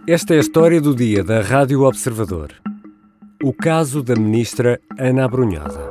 Esta é a história do dia da Rádio Observador. O caso da ministra Ana Abrunhosa.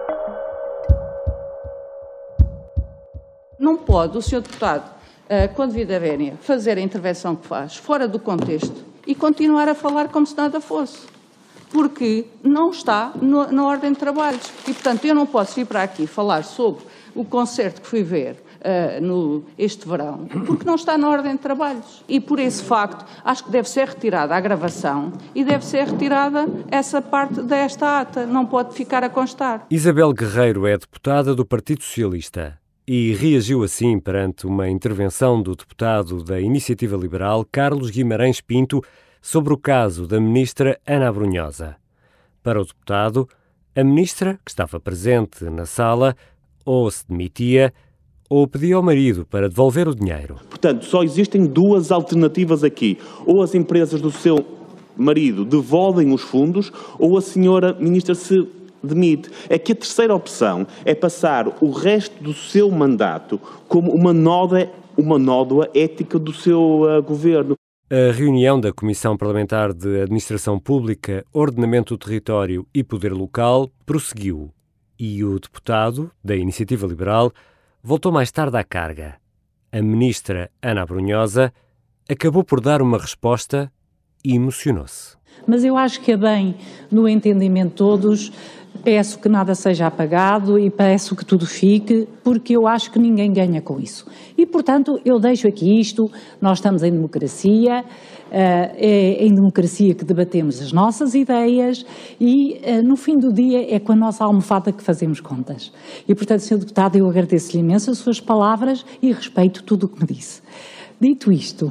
Não pode o Sr. Deputado, com a devida vénia, fazer a intervenção que faz fora do contexto e continuar a falar como se nada fosse, porque não está na ordem de trabalhos. E, portanto, eu não posso vir para aqui falar sobre o concerto que fui ver este verão, porque não está na ordem de trabalhos. E por esse facto, acho que deve ser retirada a gravação e deve ser retirada essa parte desta ata. Não pode ficar a constar. Isabel Guerreiro é deputada do Partido Socialista e reagiu assim perante uma intervenção do deputado da Iniciativa Liberal, Carlos Guimarães Pinto, sobre o caso da ministra Ana Abrunhosa. Para o deputado, a ministra, que estava presente na sala, ou se demitia ou pedia ao marido para devolver o dinheiro. Portanto, só existem duas alternativas aqui. Ou as empresas do seu marido devolvem os fundos, ou a senhora ministra se demite. É que a terceira opção é passar o resto do seu mandato como uma nódoa ética do seu governo. A reunião da Comissão Parlamentar de Administração Pública, Ordenamento do Território e Poder Local prosseguiu e o deputado da Iniciativa Liberal voltou mais tarde à carga. A ministra Ana Abrunhosa acabou por dar uma resposta e emocionou-se. Mas eu acho que é bem, no entendimento de todos, peço que nada seja apagado e peço que tudo fique, porque eu acho que ninguém ganha com isso. E, portanto, eu deixo aqui isto, nós estamos em democracia, é em democracia que debatemos as nossas ideias e, no fim do dia, é com a nossa almofada que fazemos contas. E, portanto, Sr. Deputado, eu agradeço-lhe imenso as suas palavras e respeito tudo o que me disse. Dito isto...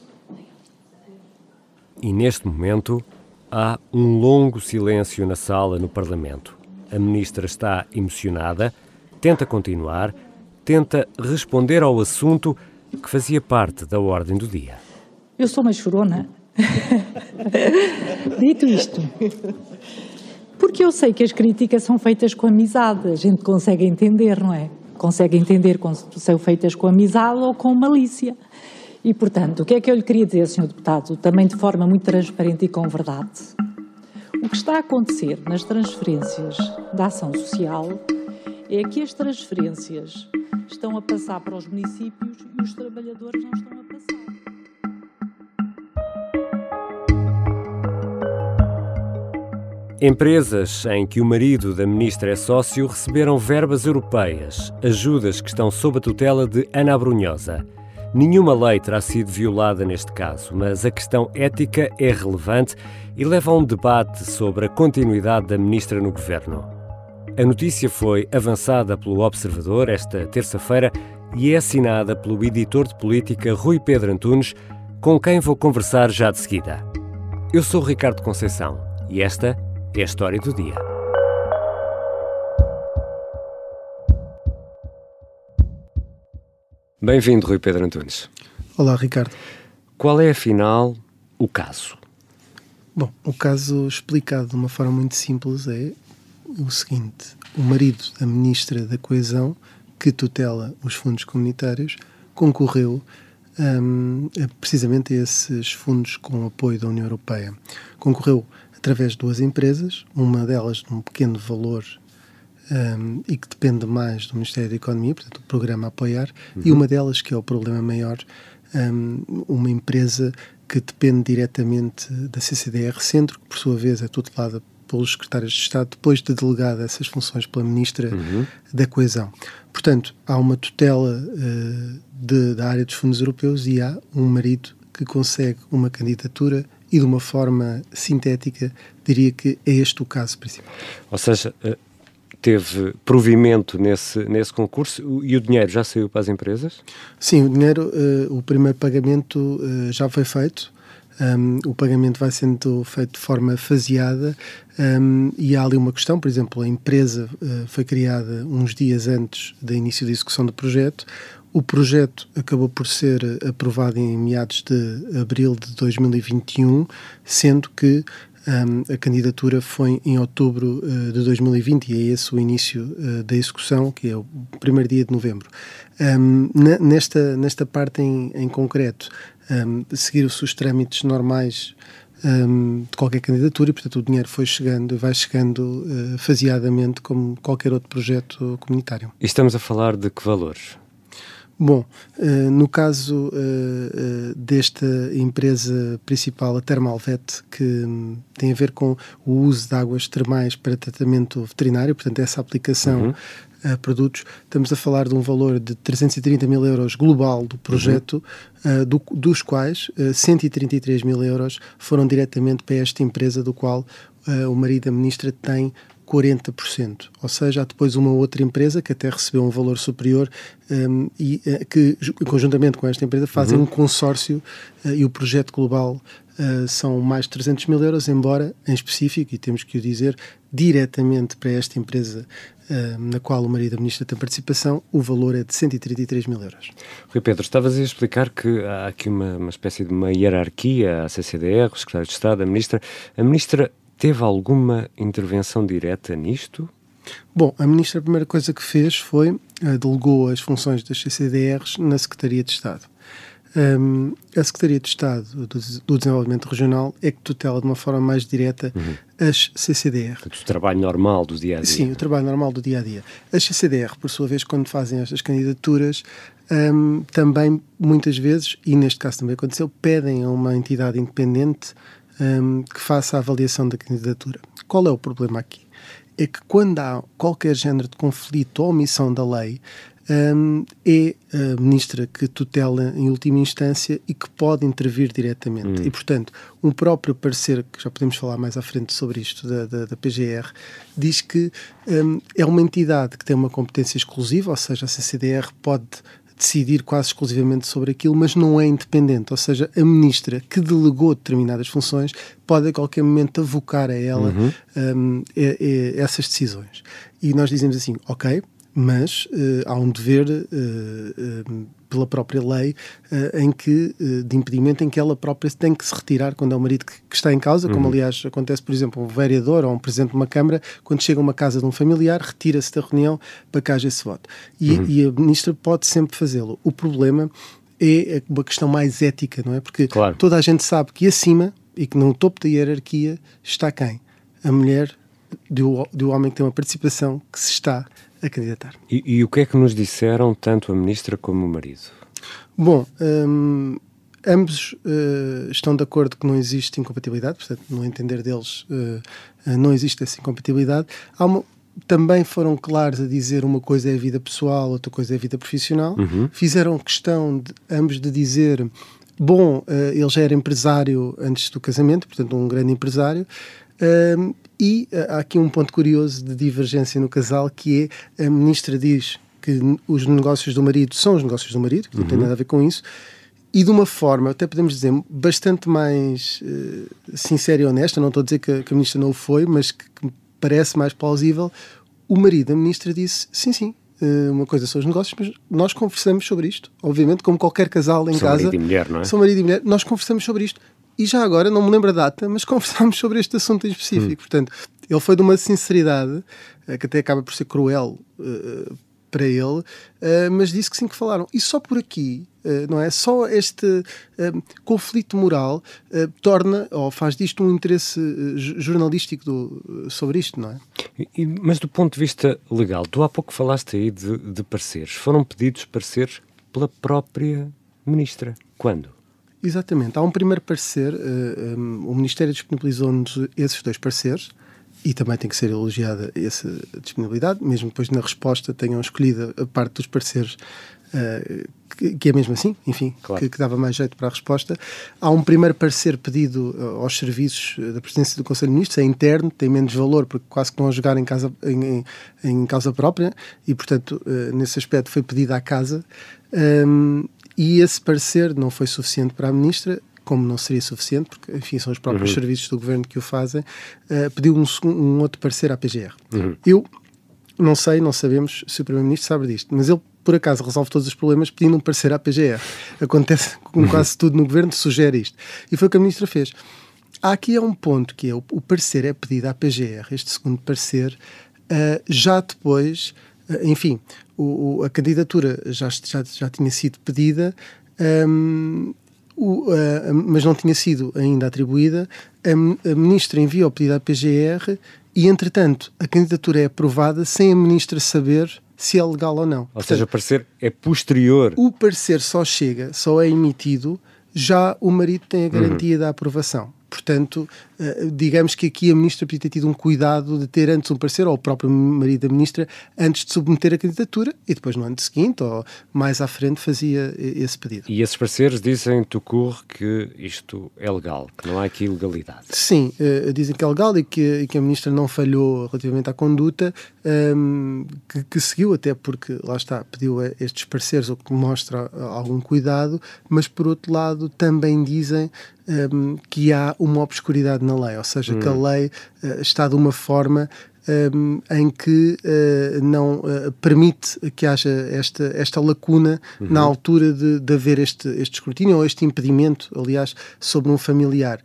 E, neste momento, há um longo silêncio na sala no Parlamento. A ministra está emocionada, tenta continuar, tenta responder ao assunto que fazia parte da ordem do dia. Eu sou uma chorona. Dito isto, porque eu sei que as críticas são feitas com amizade, a gente consegue entender, não é? Consegue entender se são feitas com amizade ou com malícia. E, portanto, o que é que eu lhe queria dizer, Sr. Deputado, também de forma muito transparente e com verdade? O que está a acontecer nas transferências da ação social é que as transferências estão a passar para os municípios e os trabalhadores não estão a passar. Empresas em que o marido da ministra é sócio receberam verbas europeias, ajudas que estão sob a tutela de Ana Abrunhosa. Nenhuma lei terá sido violada neste caso, mas a questão ética é relevante e leva a um debate sobre a continuidade da ministra no governo. A notícia foi avançada pelo Observador esta terça-feira e é assinada pelo editor de política Rui Pedro Antunes, com quem vou conversar já de seguida. Eu sou Ricardo Conceição e esta é a história do dia. Bem-vindo, Rui Pedro Antunes. Olá, Ricardo. Qual é, afinal, o caso? Bom, o caso explicado de uma forma muito simples é o seguinte. O marido da Ministra da Coesão, que tutela os fundos comunitários, concorreu precisamente a esses fundos com apoio da União Europeia. Concorreu através de duas empresas, uma delas de um pequeno valor e que depende mais do Ministério da Economia, portanto o programa a apoiar, e uma delas, que é o problema maior, uma empresa que depende diretamente da CCDR Centro, que por sua vez é tutelada pelos secretários de Estado, depois de delegada essas funções pela Ministra da Coesão. Portanto, há uma tutela da área dos fundos europeus e há um marido que consegue uma candidatura e de uma forma sintética diria que é este o caso principal. Ou seja, teve provimento nesse concurso e o dinheiro já saiu para as empresas? Sim, o dinheiro, o primeiro pagamento já foi feito. O pagamento vai sendo feito de forma faseada e há ali uma questão, por exemplo, a empresa foi criada uns dias antes do início da execução do projeto. O projeto acabou por ser aprovado em meados de abril de 2021, sendo que a candidatura foi em outubro de 2020 e é esse o início da execução, que é o primeiro dia de novembro. Nesta parte em concreto, seguir-se os trâmites normais de qualquer candidatura e, portanto, o dinheiro foi chegando e vai chegando faseadamente como qualquer outro projeto comunitário. E estamos a falar de que valores? Bom, no caso desta empresa principal, a Termalvet, que tem a ver com o uso de águas termais para tratamento veterinário, portanto, essa aplicação a produtos, estamos a falar de um valor de 330 mil euros global do projeto, dos quais 133 mil euros foram diretamente para esta empresa, do qual o marido da ministra tem 40%, ou seja, há depois uma outra empresa que até recebeu um valor superior e que, conjuntamente com esta empresa, fazem um consórcio e o projeto global são mais de 300 mil euros, embora, em específico, e temos que o dizer, diretamente para esta empresa na qual o marido da ministra tem participação, o valor é de 133 mil euros. Rui Pedro, estavas a explicar que há aqui uma espécie de uma hierarquia, a CCDR, o secretário de Estado, a ministra teve alguma intervenção direta nisto? Bom, a ministra, a primeira coisa que fez foi delegou as funções das CCDRs na Secretaria de Estado. A Secretaria de Estado do Desenvolvimento Regional é que tutela de uma forma mais direta as CCDR. O trabalho normal do dia-a-dia. Sim, o trabalho normal do dia-a-dia. As CCDR, por sua vez, quando fazem estas candidaturas, também, muitas vezes, e neste caso também aconteceu, pedem a uma entidade independente que faça a avaliação da candidatura. Qual é o problema aqui? É que quando há qualquer género de conflito ou omissão da lei, é a ministra que tutela em última instância e que pode intervir diretamente. E, portanto, um próprio parecer, que já podemos falar mais à frente sobre isto, da PGR, diz que é uma entidade que tem uma competência exclusiva, ou seja, a CCDR pode decidir quase exclusivamente sobre aquilo, mas não é independente, ou seja, a ministra que delegou determinadas funções pode a qualquer momento avocar a ela essas decisões. E nós dizemos assim, ok, mas há um dever pela própria lei de impedimento em que ela própria tem que se retirar quando é o marido que está em causa, como aliás acontece, por exemplo, um vereador ou um presidente de uma Câmara, quando chega a uma casa de um familiar, retira-se da reunião para que haja esse voto. E a ministra pode sempre fazê-lo. O problema é uma questão mais ética, não é? Porque toda a gente sabe que acima e que no topo da hierarquia está quem? A mulher do homem que tem uma participação que se está a candidatar. E o que é que nos disseram tanto a ministra como o marido? Bom, ambos estão de acordo que não existe incompatibilidade, portanto, no entender deles, não existe essa incompatibilidade. Também foram claros a dizer uma coisa é a vida pessoal, outra coisa é a vida profissional. Fizeram questão ambos de dizer, ele já era empresário antes do casamento, portanto, um grande empresário. E há aqui um ponto curioso de divergência no casal, que é a ministra diz que os negócios do marido são os negócios do marido, que não tem nada a ver com isso, e de uma forma, até podemos dizer, bastante mais sincera e honesta, não estou a dizer que a ministra não o foi, mas que me parece mais plausível, o marido da ministra disse, sim, uma coisa são os negócios, mas nós conversamos sobre isto, obviamente, como qualquer casal em casa. São marido e mulher, não é? São marido e mulher, nós conversamos sobre isto. E já agora, não me lembro a data, mas conversámos sobre este assunto em específico. Portanto, ele foi de uma sinceridade, que até acaba por ser cruel para ele, mas disse que sim que falaram. E só por aqui, não é? Só este conflito moral torna, ou faz disto um interesse jornalístico sobre isto, não é? Mas do ponto de vista legal, tu há pouco falaste aí de pareceres. Foram pedidos pareceres pela própria ministra. Quando? Exatamente. Há um primeiro parecer, o Ministério disponibilizou-nos esses 2 pareceres e também tem que ser elogiada essa disponibilidade, mesmo depois na resposta tenham escolhido a parte dos pareceres que é mesmo assim, enfim, claro. que dava mais jeito para a resposta. Há um primeiro parecer pedido aos serviços da Presidência do Conselho de Ministros, é interno, tem menos valor porque quase que estão a jogar em causa própria e, portanto, nesse aspecto foi pedido à casa. E esse parecer não foi suficiente para a ministra, como não seria suficiente, porque, enfim, são os próprios serviços do governo que o fazem, pediu um outro parecer à PGR. Eu não sabemos se o Primeiro-Ministro sabe disto, mas ele, por acaso, resolve todos os problemas pedindo um parecer à PGR. Acontece com quase tudo no governo, sugere isto. E foi o que a ministra fez. Aqui é um ponto que é, o parecer é pedido à PGR, este segundo parecer, já depois... Enfim, a candidatura já tinha sido pedida, mas não tinha sido ainda atribuída, a ministra envia o pedido à PGR e, entretanto, a candidatura é aprovada sem a ministra saber se é legal ou não. Ou seja, o parecer é posterior. O parecer só é emitido, já o marido tem a garantia da aprovação. Portanto, digamos que aqui a ministra podia ter tido um cuidado de ter antes um parecer, ou o próprio marido da ministra, antes de submeter a candidatura, e depois no ano seguinte, ou mais à frente, fazia esse pedido. E esses pareceres dizem, tout court, que isto é legal, que não há aqui ilegalidade. Sim, dizem que é legal e que a ministra não falhou relativamente à conduta, que seguiu, até porque, lá está, pediu estes pareceres, o que mostra algum cuidado, mas por outro lado também dizem que há uma obscuridade na lei, ou seja, que a lei está de uma forma em que não permite que haja esta lacuna na altura de haver este escrutínio, ou este impedimento, aliás, sobre um familiar.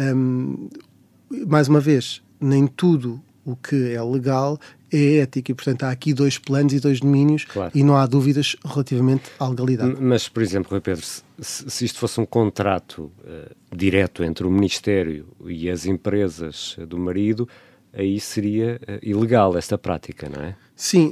Mais uma vez, nem tudo o que é legal é ético e, portanto, há aqui dois planos e dois domínios, claro, e não há dúvidas relativamente à legalidade. Mas, por exemplo, Rui Pedro, se isto fosse um contrato direto entre o Ministério e as empresas do marido, aí seria ilegal esta prática, não é? Sim,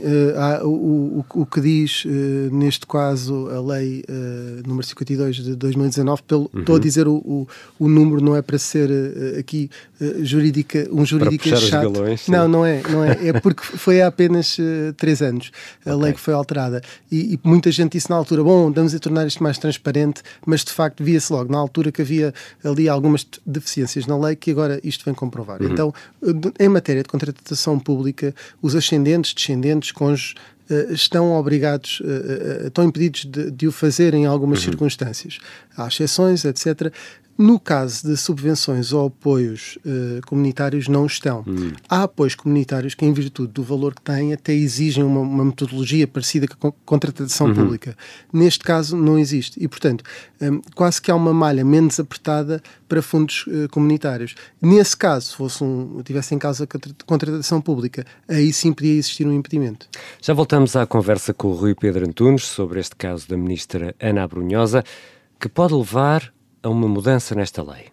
o que diz, neste caso, a lei número 52 de 2019, estou a dizer o número, não é para ser aqui um jurídico chato. Os galões, não é. É porque foi há apenas 3 anos a lei que foi alterada. E muita gente disse na altura, vamos a tornar isto mais transparente, mas de facto via-se logo na altura que havia ali algumas deficiências na lei que agora isto vem comprovar. Então, em matéria de contratação pública, os ascendentes, descendentes, cônjuges, estão obrigados, estão impedidos de o fazer em algumas circunstâncias. Há exceções, etc. No caso de subvenções ou apoios comunitários, não estão. Há apoios comunitários que, em virtude do valor que têm, até exigem uma metodologia parecida com a contratação pública. Neste caso, não existe. E, portanto, quase que há uma malha menos apertada para fundos comunitários. Nesse caso, se tivesse em causa a contratação pública, aí sim podia existir um impedimento. Já voltamos à conversa com o Rui Pedro Antunes sobre este caso da ministra Ana Abrunhosa, que pode levar a uma mudança nesta lei.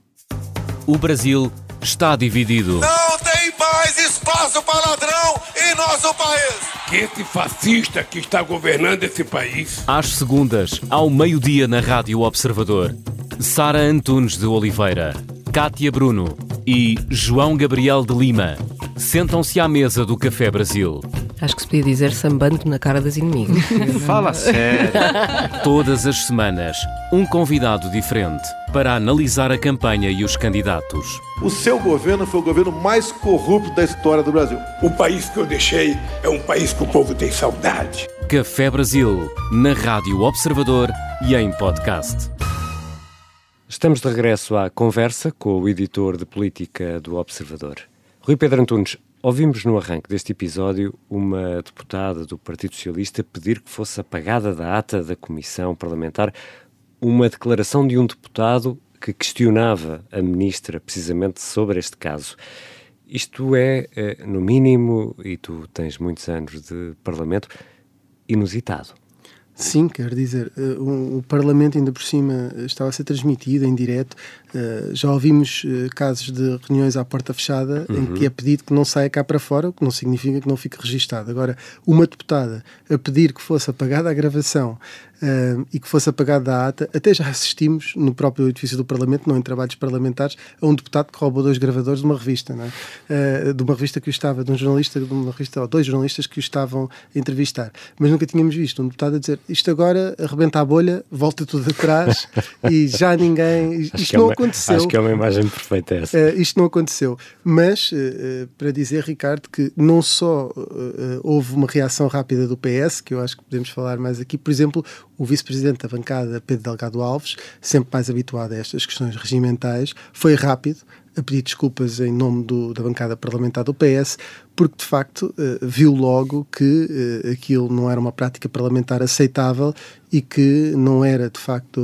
O Brasil está dividido. Não tem mais espaço para ladrão em nosso país. Que esse fascista que está governando esse país. Às segundas, ao meio-dia na Rádio Observador, Sara Antunes de Oliveira, Cátia Bruno e João Gabriel de Lima sentam-se à mesa do Café Brasil. Acho que se podia dizer sambando na cara das inimigas. Fala sério. Todas as semanas, um convidado diferente para analisar a campanha e os candidatos. O seu governo foi o governo mais corrupto da história do Brasil. O país que eu deixei é um país que o povo tem saudade. Café Brasil, na Rádio Observador e em podcast. Estamos de regresso à conversa com o editor de política do Observador. Rui Pedro Antunes, ouvimos no arranque deste episódio uma deputada do Partido Socialista pedir que fosse apagada da ata da Comissão Parlamentar uma declaração de um deputado que questionava a ministra precisamente sobre este caso. Isto é, no mínimo, e tu tens muitos anos de Parlamento, inusitado. Sim, quer dizer, o Parlamento ainda por cima estava a ser transmitido em direto. Já ouvimos casos de reuniões à porta fechada em que é pedido que não saia cá para fora, o que não significa que não fique registado. Agora, uma deputada a pedir que fosse apagada a gravação e que fosse apagada a ata, até já assistimos no próprio edifício do Parlamento, não em trabalhos parlamentares, a um deputado que roubou 2 gravadores de uma revista, não é? De uma revista que o estava, de um jornalista, de uma revista, ou 2 jornalistas que o estavam a entrevistar. Mas nunca tínhamos visto um deputado a dizer isto agora arrebenta a bolha, volta tudo atrás e já ninguém... Isto não aconteceu. Acho que é uma imagem perfeita essa. Isto não aconteceu. Mas, para dizer, Ricardo, que não só houve uma reação rápida do PS, que eu acho que podemos falar mais aqui, por exemplo, o vice-presidente da bancada, Pedro Delgado Alves, sempre mais habituado a estas questões regimentais, foi rápido a pedir desculpas em nome da bancada parlamentar do PS, porque de facto viu logo que aquilo não era uma prática parlamentar aceitável e que não era de facto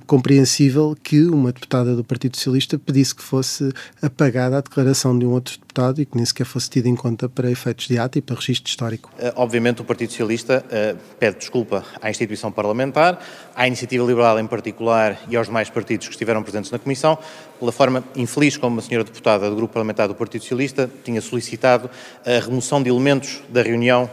compreensível que uma deputada do Partido Socialista pedisse que fosse apagada a declaração de um outro deputado deputado e que nem sequer fosse tido em conta para efeitos de ata e para registro histórico. Obviamente o Partido Socialista pede desculpa à instituição parlamentar, à Iniciativa Liberal em particular e aos demais partidos que estiveram presentes na Comissão, pela forma infeliz como a senhora deputada do Grupo Parlamentar do Partido Socialista tinha solicitado a remoção de elementos da reunião,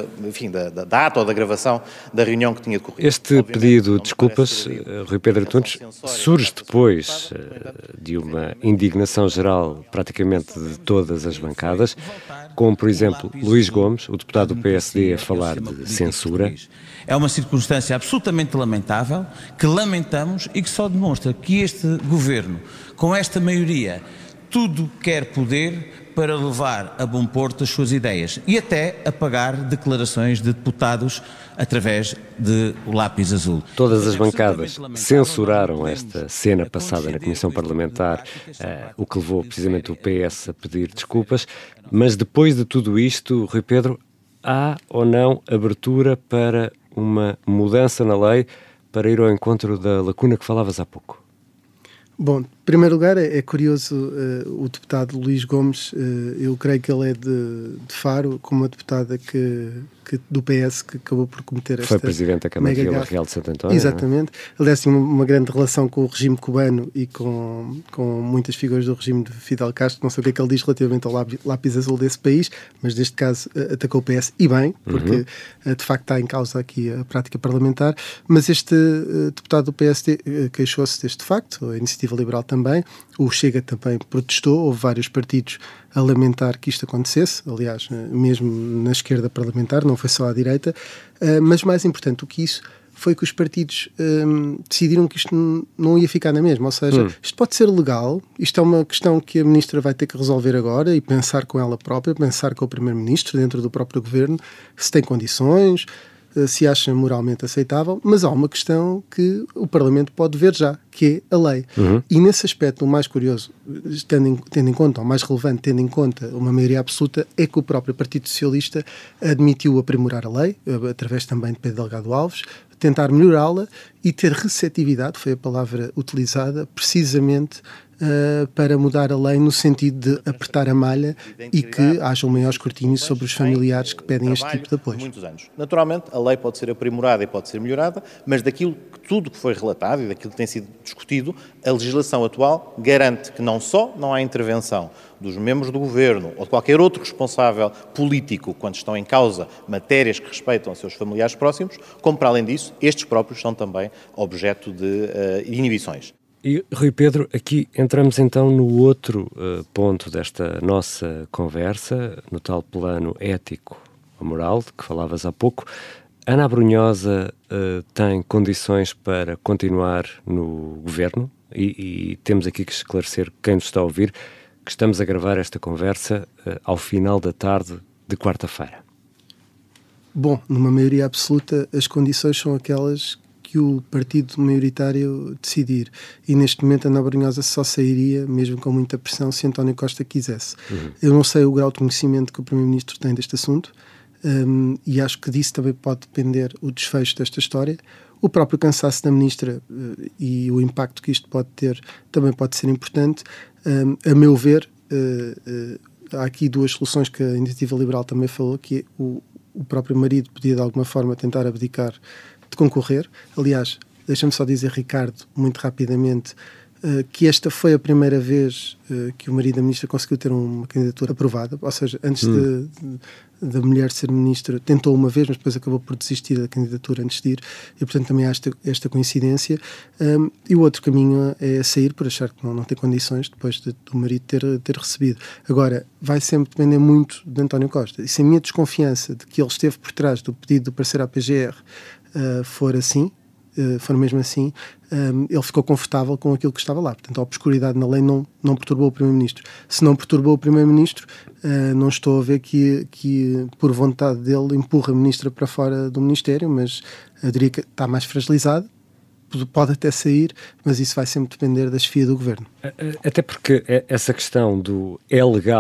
da ata ou da gravação da reunião que tinha decorrido. Este pedido de desculpas, Rui Pedro Antunes, surge depois de uma indignação geral praticamente de todas as bancadas, como, por exemplo, Luís Gomes, o deputado do PSD, a falar de censura. É uma circunstância absolutamente lamentável, que lamentamos e que só demonstra que este governo, com esta maioria, tudo quer poder para levar a bom porto as suas ideias e até apagar declarações de deputados através de o lápis azul. Todas as bancadas censuraram esta cena passada na Comissão Parlamentar, o que levou precisamente o PS a pedir desculpas, mas depois de tudo isto, Rui Pedro, há ou não abertura para uma mudança na lei para ir ao encontro da lacuna que falavas há pouco? Bom, em primeiro lugar, é curioso o deputado Luís Gomes, eu creio que ele é de Faro, como uma deputada do PS que acabou por cometer esta foi presidente da Câmara de Vila Real de Santo António. Exatamente. Aliás, tinha uma grande relação com o regime cubano e com muitas figuras do regime de Fidel Castro. Não sei o que é que ele diz relativamente ao lápis azul desse país, mas neste caso atacou o PS, e bem, porque de facto está em causa aqui a prática parlamentar. Mas este deputado do PSD queixou-se deste facto, a Iniciativa Liberal também, o Chega também protestou, houve vários partidos a lamentar que isto acontecesse, aliás, mesmo na esquerda parlamentar, não foi só à direita, mas mais importante do que isso foi que os partidos decidiram que isto não ia ficar na mesma, ou seja, isto pode ser legal, isto é uma questão que a Ministra vai ter que resolver agora e pensar com ela própria, pensar com o Primeiro-Ministro dentro do próprio Governo, se tem condições, se acha moralmente aceitável, mas há uma questão que o Parlamento pode ver já, que é a lei. E nesse aspecto, o mais curioso, tendo em conta, o mais relevante, tendo em conta uma maioria absoluta, é que o próprio Partido Socialista admitiu aprimorar a lei, através também de Pedro Delgado Alves, tentar melhorá-la e ter receptividade, foi a palavra utilizada, precisamente para mudar a lei no sentido de apertar a malha e que haja um maior escrutínio sobre os familiares que pedem este tipo de apoio. Muitos anos. Naturalmente, a lei pode ser aprimorada e pode ser melhorada, mas tudo que foi relatado e daquilo que tem sido discutido, a legislação atual garante que não só não há intervenção dos membros do Governo ou de qualquer outro responsável político quando estão em causa matérias que respeitam os seus familiares próximos, como, para além disso, estes próprios são também objeto de inibições. E, Rui Pedro, aqui entramos então no outro ponto desta nossa conversa, no tal plano ético-moral de que falavas há pouco. Ana Abrunhosa tem condições para continuar no Governo e temos aqui que esclarecer quem nos está a ouvir que estamos a gravar esta conversa ao final da tarde de quarta-feira. Bom, numa maioria absoluta, as condições são aquelas que o partido maioritário decidir. E neste momento a Ana Abrunhosa só sairia, mesmo com muita pressão, se António Costa quisesse. Eu não sei o grau de conhecimento que o Primeiro-Ministro tem deste assunto e acho que disso também pode depender o desfecho desta história. O próprio cansaço da Ministra e o impacto que isto pode ter também pode ser importante. A meu ver, há aqui duas soluções que a Iniciativa Liberal também falou, que é o próprio marido podia de alguma forma tentar abdicar de concorrer. Aliás, deixa-me só dizer, Ricardo, muito rapidamente, que esta foi a primeira vez que o marido da ministra conseguiu ter uma candidatura aprovada, ou seja, antes da mulher ser ministra, tentou uma vez, mas depois acabou por desistir da candidatura antes de ir, e portanto também há esta coincidência. E o outro caminho é sair por achar que não tem condições depois do marido ter recebido. Agora, vai sempre depender muito de António Costa, e se a minha desconfiança de que ele esteve por trás do pedido do parecer à PGR for mesmo assim, ele ficou confortável com aquilo que estava lá. Portanto, a obscuridade na lei não perturbou o Primeiro-Ministro. Se não perturbou o Primeiro-Ministro, não estou a ver que por vontade dele empurra a Ministra para fora do Ministério, mas eu diria que está mais fragilizado, pode até sair, mas isso vai sempre depender da chefia do Governo. Até porque essa questão do é legal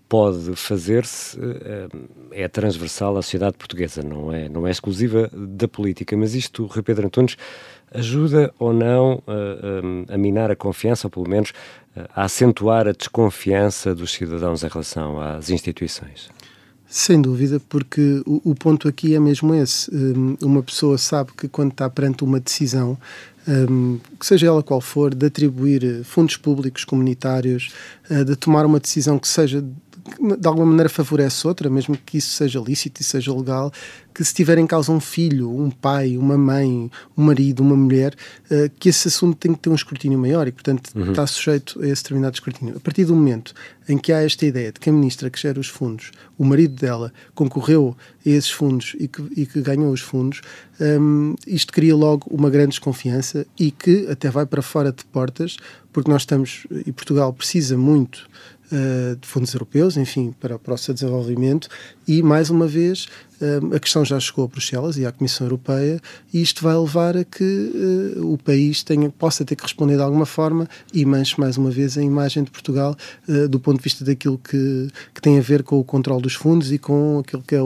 pode fazer-se é transversal à sociedade portuguesa, não é exclusiva da política. Mas isto, Rui Pedro Antunes, ajuda ou não a minar a confiança, ou pelo menos a acentuar a desconfiança dos cidadãos em relação às instituições? Sem dúvida, porque o ponto aqui é mesmo esse. Uma pessoa sabe que quando está perante uma decisão, que seja ela qual for, de atribuir fundos públicos comunitários, de tomar uma decisão que seja, de alguma maneira favorece outra, mesmo que isso seja lícito e seja legal, que se tiver em causa um filho, um pai, uma mãe, um marido, uma mulher, que esse assunto tem que ter um escrutínio maior e, portanto, está sujeito a esse determinado escrutínio. A partir do momento em que há esta ideia de que a ministra que gera os fundos, o marido dela, concorreu a esses fundos e que ganhou os fundos, isto cria logo uma grande desconfiança e que até vai para fora de portas, porque nós estamos, e Portugal precisa muito de fundos europeus, enfim, para o seu desenvolvimento, e mais uma vez a questão já chegou a Bruxelas e à Comissão Europeia, e isto vai levar a que o país possa ter que responder de alguma forma e manche mais uma vez a imagem de Portugal do ponto de vista daquilo que tem a ver com o controle dos fundos e com aquilo que é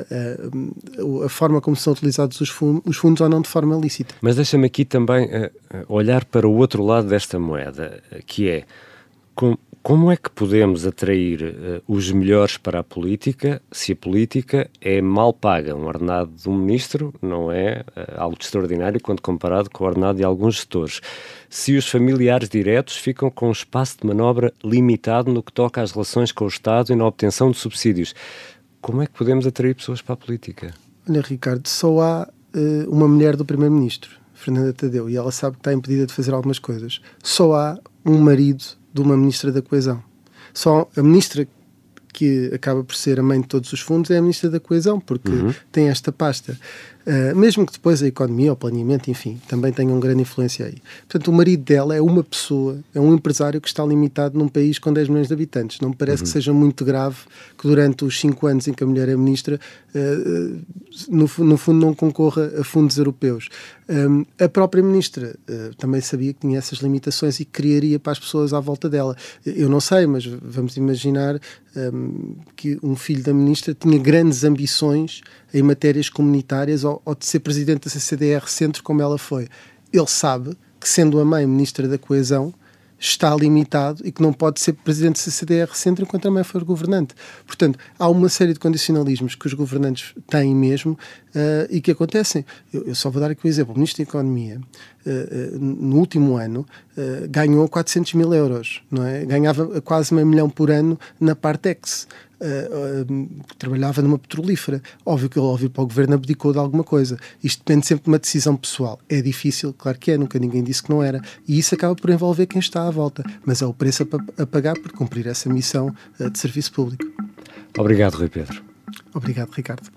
a forma como são utilizados os fundos ou não de forma lícita. Mas deixa-me aqui também olhar para o outro lado desta moeda, que é como é que podemos atrair os melhores para a política se a política é mal paga? Um ordenado de um ministro não é algo de extraordinário quando comparado com o ordenado de alguns gestores. Se os familiares diretos ficam com um espaço de manobra limitado no que toca às relações com o Estado e na obtenção de subsídios, como é que podemos atrair pessoas para a política? Olha, Ricardo, só há uma mulher do Primeiro-Ministro, Fernanda Tadeu, e ela sabe que está impedida de fazer algumas coisas. Só há um marido de uma ministra da Coesão. Só a ministra que acaba por ser a mãe de todos os fundos é a ministra da Coesão, porque tem esta pasta. Mesmo que depois a economia, o planeamento, enfim, também tenham grande influência aí. Portanto, o marido dela é uma pessoa, é um empresário que está limitado num país com 10 milhões de habitantes. Não me parece que seja muito grave que durante os 5 anos em que a mulher é ministra, no fundo não concorra a fundos europeus. A própria ministra também sabia que tinha essas limitações e criaria para as pessoas à volta dela. Eu não sei, mas vamos imaginar que um filho da ministra tinha grandes ambições em matérias comunitárias ou de ser presidente da CCDR Centro, como ela foi. Ele sabe que, sendo a mãe ministra da Coesão, está limitado e que não pode ser presidente da CCDR Centro enquanto a mãe for governante. Portanto, há uma série de condicionalismos que os governantes têm mesmo e que acontecem. Eu só vou dar aqui um exemplo. O Ministro da Economia, no último ano, ganhou 400 mil euros, não é? Ganhava quase $500 mil por ano na Partex. Trabalhava numa petrolífera. Óbvio que ele, ao vir para o governo, abdicou de alguma coisa. Isto depende sempre de uma decisão pessoal. É difícil, claro que é, nunca ninguém disse que não era. E isso acaba por envolver quem está à volta. Mas é o preço a pagar por cumprir essa missão de serviço público. Obrigado, Rui Pedro. Obrigado, Ricardo.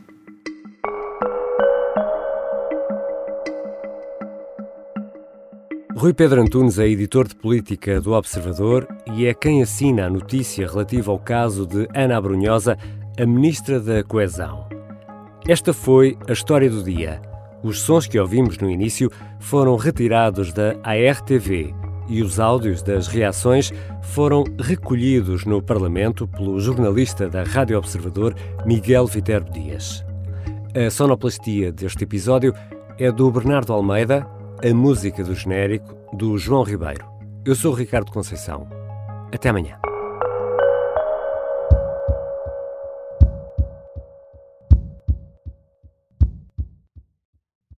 Rui Pedro Antunes é editor de política do Observador e é quem assina a notícia relativa ao caso de Ana Abrunhosa, a ministra da Coesão. Esta foi a história do dia. Os sons que ouvimos no início foram retirados da ARTV e os áudios das reações foram recolhidos no Parlamento pelo jornalista da Rádio Observador, Miguel Viterbo Dias. A sonoplastia deste episódio é do Bernardo Almeida, a música do genérico do João Ribeiro. Eu sou o Ricardo Conceição. Até amanhã.